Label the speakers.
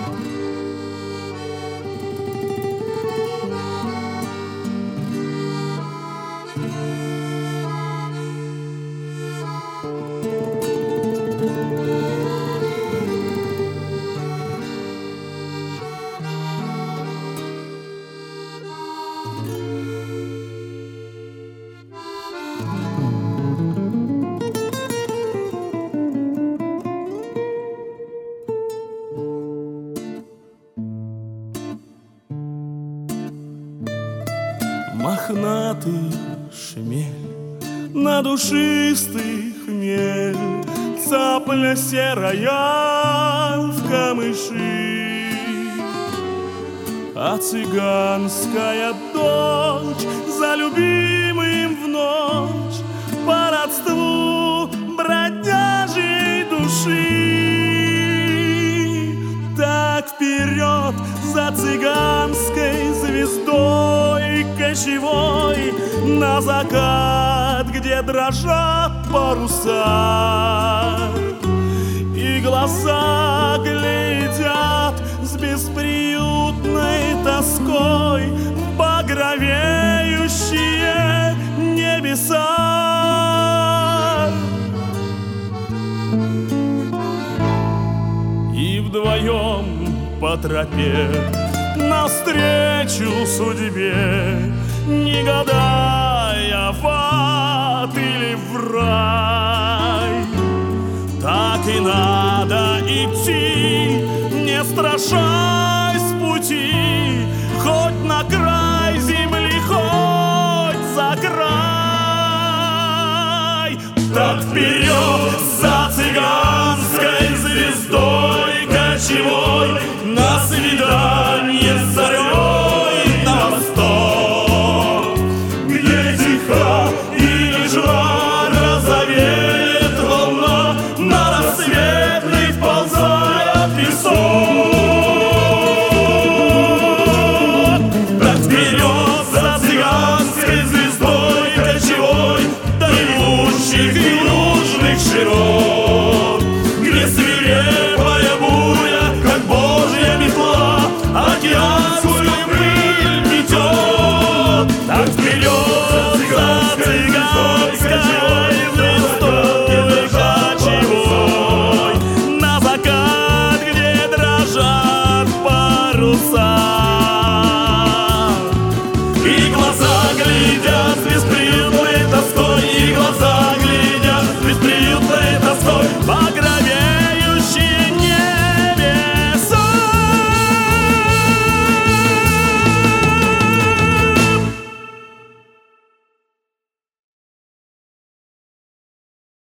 Speaker 1: Мохнатый шмель на душистый хмель, цапля серая в камыши, а цыганская дочь за любимым в ночь по родству бродяжьей души. Так вперед за цыганской звездой кочевой на закат, где дрожат паруса, и глаза глядят с бесприютной тоской в багровеющие небеса. И вдвоем по тропе навстречу судьбе, не гадая, в ад или в рай, так и надо идти, не страшась пути, хоть на край земли, хоть за край. Так вперед за цыганской звездой кочевой на свидание с зарей на восток, где тиха и нежна розовеет волна, на рассветный вползает песок. Так вперед за цыганской звездой кочевой до ревущих и южных широт, где свирепо